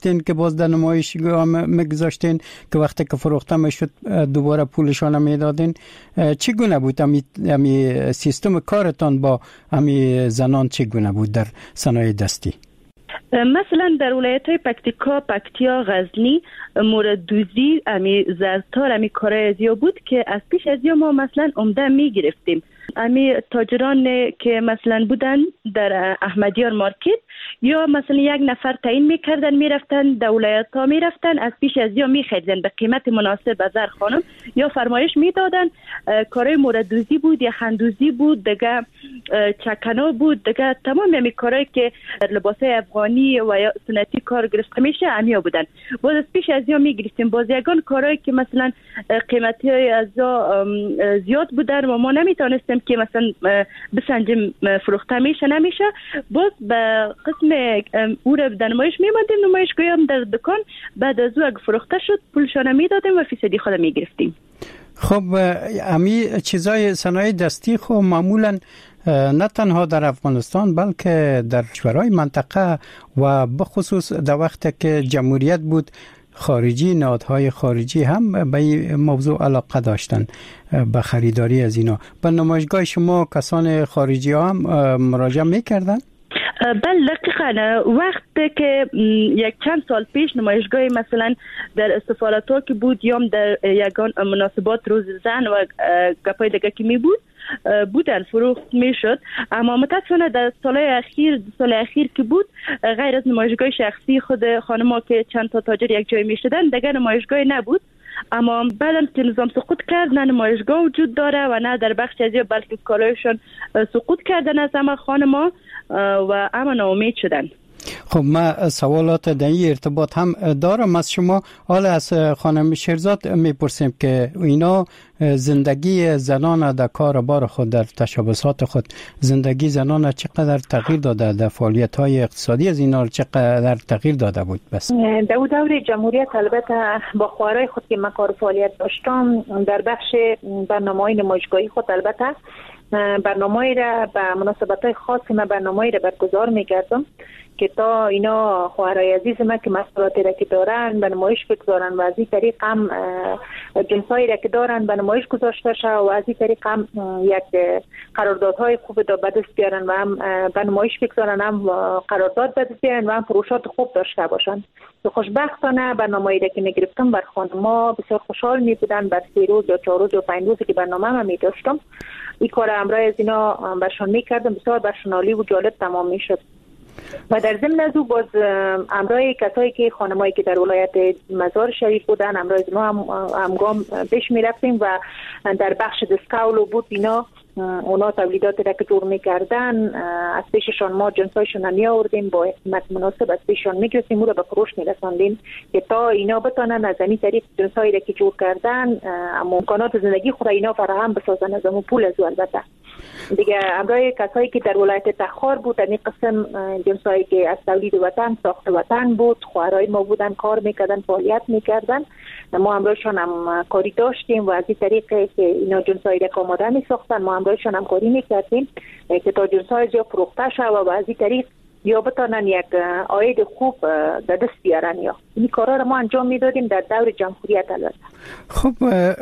میرفتین که باز در نمایشگاه میگذاشتین که وقتی که فروخته میشد دوباره پولشان میدادین؟ چگونه بود امی سیستم کارتان با امی زنان چگونه بود در صنایع دستی؟ مثلا در ولایت‌های پکتیا، غزنی، مورد دوزی، امی زرتار، امی کارای ازیا بود که از پیش ازیا ما مثلا عمده میگرفتیم. امی تاجران که مثلا بودن در احمدیار مارکت یا مثلا یک نفر تعیین میکردن میرفتن در ولایت‌ها میرفتن از پیش ازیا میخریدن به قیمت مناسب از هر خانم یا فرمایش میدادن. کارای مورد دوزی بود یا خندوزی بود دیگه، چکنا بود دیگه، تمام امی کارایی که لباسای افغانی و یا سنتی کار گرفته میشه امیا بودن. باز از پیش ازیا میگرفتیم. باز یگان کارایی که مثلا قیمتی از زیاد بودن و ما نمیتونستیم که مثلا بسنجیم فروخته میشه نمیشه، باز به قسم او را در نمایش میماندیم، نمایشگاهی هم در دکان، بعد از او اگه فروخته شد پولشان میدادیم و فیصدی خود میگرفتیم. خب امی چیزای صنایع دستی خب معمولا نه تنها در افغانستان بلکه در کشورهای منطقه و بخصوص در وقت که جمهوریت بود خارجی، نهادهای خارجی هم به این موضوع علاقه داشتن به خریداری از اینا. به نمایشگاه شما کسان خارجی هم مراجعه میکردن؟ بله دقیقاً. وقتی که یک چند سال پیش نمایشگاه مثلا در سفارت‌ها که بود یا در یگان مناسبات روز زن و گپای دیگه که می بود بودن فروخت میشد، اما متاسفانه در سال اخیر که بود غیر از نمایشگاه شخصی خود خانم‌ها که چند تا تاجر یک جای میشدن دیگه نمایشگاه نبود. اما بعدم که نظام سقوط کرد نه نمایشگاه وجود داره و نه در بخش ازیا بلکه کالایشون سقوط کردن از همه خانم‌ها و اما ناامید شدن. خب ما سوالات در این ارتباط هم دارم از شما. حالا از خانم شیرزاد میپرسیم که اینا زندگی زنان در کار بار خود، در تشبسات خود، زندگی زنان چقدر تغییر داده، در فعالیت های اقتصادی از اینا چقدر تغییر داده بود؟ بس در دور جمهوریت البته با خوارای خود که من کار فعالیت داشتم در بخش برنامه‌های نمایشگاهی خود البته برنامه‌ای را به مناسبت‌های خاص من برنامه‌ای را برگزار می‌کردم که تا اینا خواهرای عزیز من که مسئولیتی را که دارن به نمایش بگذارن و از این طریق هم جنسایی را که دارن به نمایش گذاشته شد و از این طریق هم یک قراردادهای خوب به دست بیارن و هم به نمایش بگذارن، هم قرارداد به دست بیارن و هم فروشات خوب داشته باشن. خوشبختانه برنامه‌ای را که می‌گرفتم بر خانم‌ها بسیار خوشحال می‌بودن. بعد 3 روز یا 4 روز یا 5 روزی که برنامه من می‌داشتم این کار امرای از اینا برشان می‌کردم، بسیار برشان عالی و جالب تمام می‌شد. و در ضمن از او باز امرای کسایی که خانمایی که در ولایت مزار شریف بودن امرای ما هم همگام پیش می‌رفتیم و در بخش دسکاولو بود اینا اونا تولیدات را که جور می‌کردن از پیششان ما جنسایشون هم می‌آوردیم با قیمت مناسب از پیششان می‌گرفتیم او را به فروش می‌رساندیم که تا اینا بتونن از این طریق جنسایی را که جور کردن امکانات زندگی خود اینا فراهم بسازن از اون پول از البته دیگه. امرای کسایی که در ولایت تخار بود این قسم جنسایی که از تولید وطن ساخت وطن بود، خواهرای ما بودن کار می‌کردن فعالیت می‌کردن، ما امرایشان هم کاری داشتیم و از این طریق که اینا جنسایی را آماده می‌ساختن ما امرایشان هم کاری می‌کردیم که تا جنسای جا فروخته شد و از این طریق یا بتونن یک عاید خوب در دست بیارن. یا این کارا رو ما انجام میدادیم در دور جمهوریت البته. خب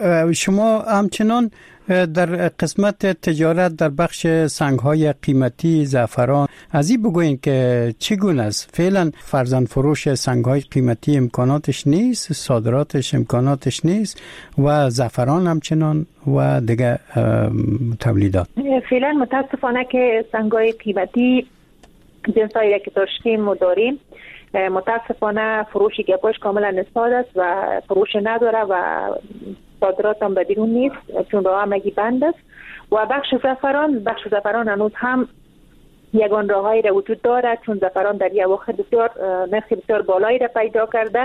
شما همچنان در قسمت تجارت در بخش سنگ‌های قیمتی زعفران از این بگوین که چگونه است فعلا فرزند فروش سنگ‌های قیمتی امکاناتش نیست، صادراتش امکاناتش نیست و زعفران همچنان و دیگه تولیدات؟ فعلا متاسفانه که سنگ‌های قیمتی جنسایی که داشتیم و داریم متاسفانه فروشی گپاش کاملا نسبت است و فروش نداره و صادرات هم به بیرون نیست چون راه همگی بند است. و بخش زعفران هنوز هم یگان راههایی را وجود داره چون زعفران در یک وقت بسیار نرخ بسیار بالایی را پیدا کرده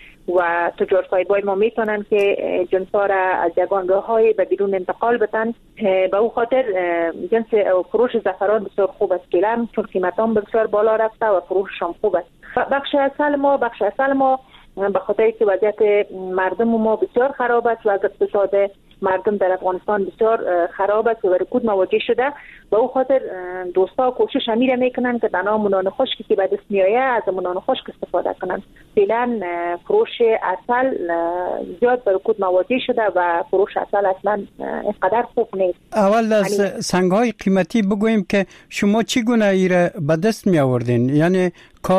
و تجار صاحبای ما میتونن که جنسا را از یگان راههای به بیرون انتقال بدن. به او خاطر جنس فروش زعفران بسیار خوب است فعلا چون قیمت هم بسیار بالا رفته و فروشش هم خوب است. بخش اصل ما به خاطر که وضعیت مردم ما بسیار خراب است و از اقتصاد مردم در افغانستان بسیار خراب است و رکود مواجه شده. به او خاطر دوستا کوشش امیر میکنن که دنا منان خشکی که به دست میآید از منان خشک استفاده کنن. فعلا فروش عسل زیاد به رکود مواجه شده و فروش عسل اصلا اینقدر خوب نیست. اول از سنگ‌های قیمتی بگوییم که شما چگونه ایره به دست می آوردین؟ یعنی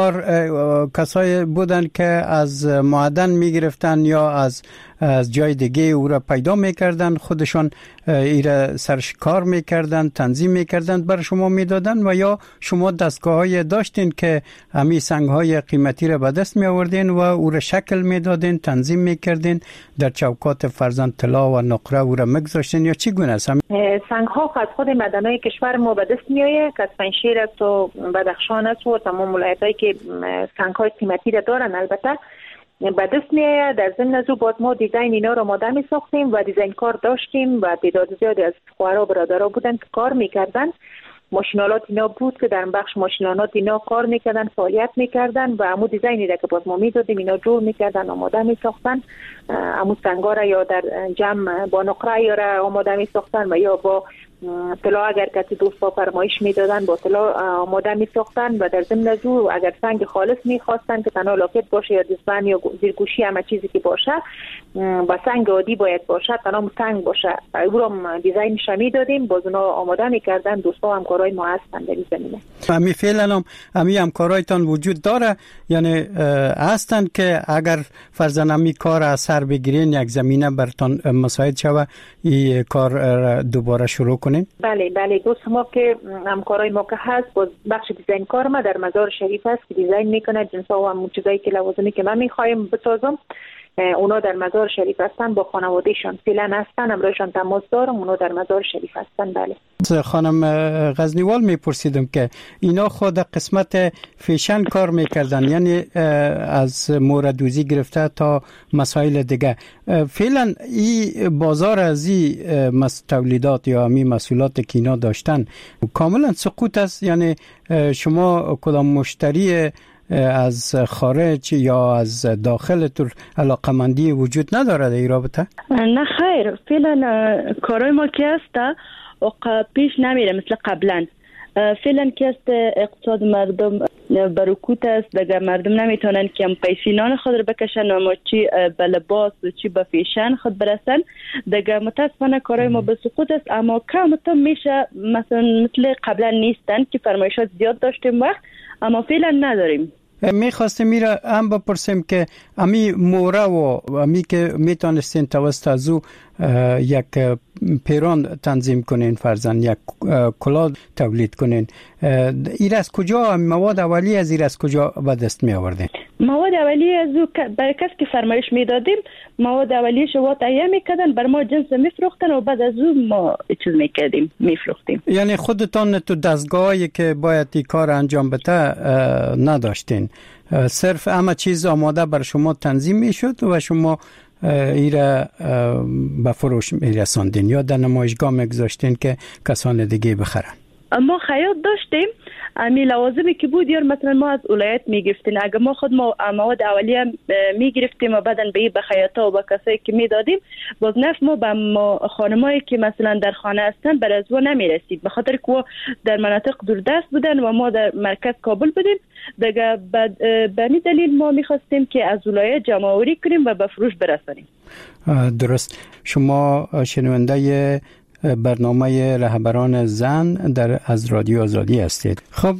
کسایی بودن که از معدن می گرفتن یا از جای دیگه او را پیدا می کردن، خودشان ایره سرشکار می کردن، تنظیم می کردن، بر شما می دادن و یا شما دستگاه‌های داشتین که همی سنگ‌های قیمتی را به دست می آوردین و او را شکل می دادین، تنظیم می کردین، در چوکات فرزند طلا و نقره او را می‌گذاشتین یا چگونه است؟ سنگ‌ها از خود معدن‌های کشور ما به دست میآید که از پنجشیر است و بدخشان است و تمام ولایت‌هایی که سنگ‌های قیمتی را دارن البته به دست میآید. در ضمن از او باز ما دیزاین اینا رو آماده می ساختیم و دیزاین کار داشتیم و تعداد زیادی از فقرا برادرها بودن که کار میکردن. ماشینالات اینا بود که در بخش ماشینالات اینا کار میکردن، فعالیت میکردن و همون دیزاینی را که باز ما میدادیم اینا جور میکردن، آماده میساختن. همون سنگا را یا در جمع با نقره یا را آماده میساختن و یا با طلا اگر کسی دوستا فرمایش میدادن با طلا آماده میساختن و در ضمن از او اگر سنگ خالص میخواستن که تنها لاکت باشه یا دستبند یا زیرگوشی همه چیزی که باشه با سنگ عادی باید باشه، تنها سنگ باشه، او را دیزاینش میدادیم، باز اونا آماده میکردن. دوستا همکارای ما هستن در این زمینه. امی فعلا امی همکارایتان وجود داره، یعنی هستن که اگر فرضاً امی کار از سر بگیرین یک زمینه برتان مساعد شوه این کار دوباره شروع کنین؟ بله دوست ما که همکارای ما که هست باز بخش دیزاین کار ما در مزار شریف هست که دیزاین میکنه جنسا و همون چیزایی که لوازمی که من میخوایم بسازم اونا در مزار شریف هستن، با خانوادهشان فعلا هستن، امروزشان تماس دارم، اونا در مزار شریف هستن. بله. خانم غزنیوال میپرسیدم که اینا خود قسمت فیشن کار میکردن، یعنی از موردوزی گرفته تا مسائل دیگه. فعلا این بازار از این تولیدات یا همین محصولات که اینا داشتن کاملا سقوط است، یعنی شما کدام مشتری از خارج یا از داخل تر علاقمندی وجود نداره در این رابطه؟ نه خیر، فعلا کارای ما که است پیش نمیره مثل قبلا. فعلا که است اقتصاد مردم برکوت است، دیگه مردم نمیتونن که هم پیسینان خود رو بکشن و چی به لباس و چی به فیشن خود برسن. دیگه متاسفانه کارای ما به سقوط است، اما کم میشه مثل قبلا نیستن که فرمایشات زیاد داشتیم وقت، اما فعلا نداریم. میخواستم میره هم بپرسیم که امی موره و امی که میتونستین توسط از او یک پیران تنظیم کنین، فرزن یک کلاه تولید کنین، این از کجا مواد اولیه از این از کجا به دست می آوردین؟ مواد اولیه از او برای کس که فرمایش میدادیم مواد اولیه شو تهیه میکردن، بر ما جنس میفروختن و بعد از او ما چیز میکردیم میفروختیم. یعنی خودتان تو دستگاهی که باید این کار انجام بده نداشتین، صرف همه چیز آماده بر شما تنظیم میشد و شما ایره به فروش میرساندین یا در نمایشگاه میگذاشتین که کسان دیگه بخرن؟ ما خیاط داشتیم، امی لوازمی که بود یا مثلا ما از ولایت میگرفتیم، اگر ما خود مواد اولیه میگرفتیم و بعدن به خیاطا و به کسایی که میدادیم، باز نفت ما به خانمایی که مثلا در خانه هستن بر از و نمیرسید، به خاطر که در مناطق دوردست بودن و ما در مرکز کابل بودیم. دیگه به این دلیل ما میخواستیم که از ولایت جمع آوری کنیم و به فروش برسانیم. درست. شما شنونده برنامه رهبران زن از رادیو آزادی هستید. خب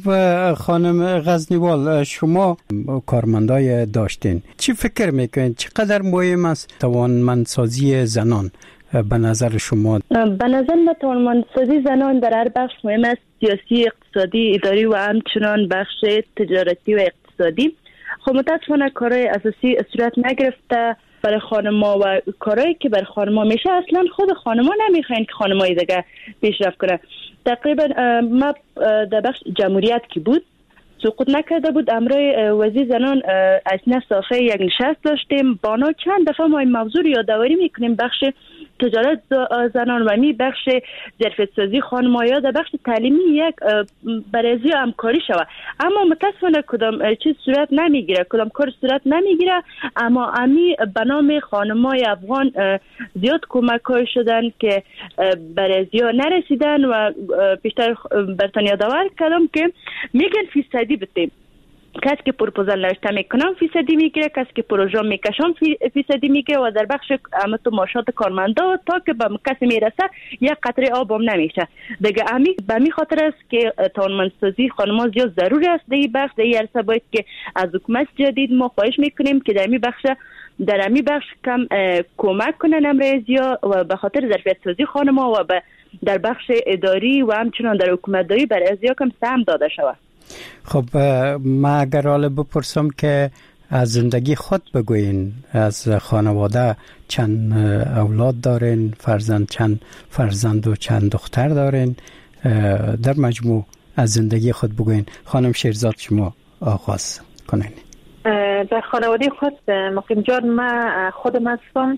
خانم غزنیوال، شما کارمندای داشتین، چی فکر میکنید چقدر مهم است توانمندسازی زنان به نظر شما؟ به نظر من توانمندسازی زنان در هر بخش مهم است، سیاسی، اقتصادی، اداری و همچنان بخش تجارتی و اقتصادی. خب متاسفانه کارهای اساسی صورت نگرفته برای خانم‌ها و کارهایی که برای خانم‌ها میشه اصلا خود خانم‌ها نمیخواین که خانم‌های دیگه پیشرفت کنه. تقریبا ما در بخش جمهوریت که بود سقوط نکرده بود، امروی وزیر زنان اجنه صافه یک نشست داشتیم، بانا چند دفعه ما این موضوع یادآوری میکنیم، بخش تجارت زنان و می بخش ظرفیت‌سازی خانم‌ها در بخش تعلیمی یک برازی همکاری شود. اما متاسفانه کدام چیز صورت نمیگیره، کدام کار صورت نمیگیره. اما امی به نام خانم‌های افغان زیاد کمک‌های شدن که برازی‌ها نرسیدن و بیشتر برتان یادآور کردم که میگن فیصدی بتیم. کسی که پروپوزال نوشته میکنم فیصدی میگیره، کسی که پروژه میکشم فیصدی میگیره و در بخش امت و معاشات کارمندا تا که به کسی میرسه یک قطره آب هم نمیشه دیگه. به می خاطر است که توانمندسازی خانم‌ها زیاد ضروری است در این بخش. در این عرصه باید که از حکومت جدید ما خواهش میکنیم که در امی بخش کم کمک کنن امروزیا و به خاطر ظرفیت سازی خانم‌ها و در بخش اداری و همچنان در حکومتداری برای ازیا کم سهم داده شود. خب ما اگر حالا بپرسم که از زندگی خود بگوین، از خانواده چند اولاد دارین، چند فرزند و چند دختر دارین، در مجموع از زندگی خود بگوین. خانم شیرزاد شما آغاز کنین. در خانواده خود مقیم جان من خودم هستم.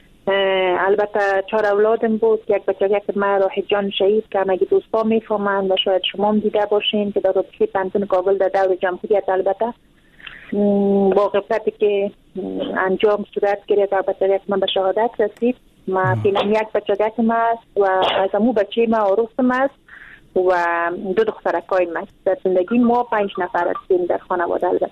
البته 4 اولادم بود. یک بچه که من راه جان شهید که مگه دوستا میفهمند و شاید شما هم دیده باشین که در رابطه پنتون کابل در دور جمهوریت البته با غفلتی که انجام صورت گرفت البته من به شهادت رسید. ما فعلا یک بچه که هست و از امو بچه ما عروسم است و 2 دخترکای ما. در زندگی ما 5 نفر هستیم در خانواده البته.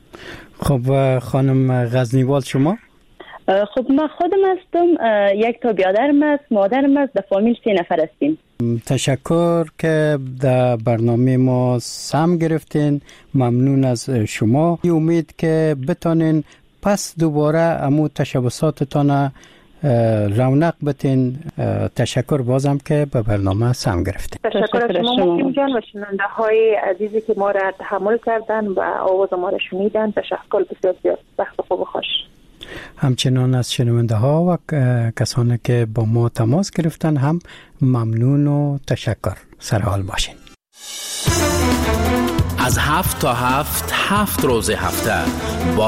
خب خانم غزنیوال شما؟ خب من خودم هستم، 1 تا برادرم است، مادرم است، در فامیل 3 نفر هستیم. تشکر که در برنامه ما سهم گرفتین. ممنون از شما. امید که بتونین پس دوباره امو تشبساتتان رونق بتین. تشکر بازم که به برنامه سهم گرفتین. تشکر از شما مقیم جان و شنونده های عزیزی که ما را تحمل کردن و آواز ما را شنیدن. تشکر بسیار. وقت خوب و خوش. همچنان از شنونده ها و کسانی که با ما تماس گرفتن هم ممنون و تشکر. سرحال باشین. از 7 تا 7 روز هفته با